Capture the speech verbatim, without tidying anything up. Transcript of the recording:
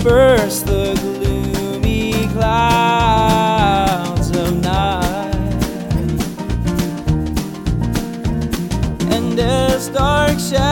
disperse the gloomy clouds of night. And as dark shadows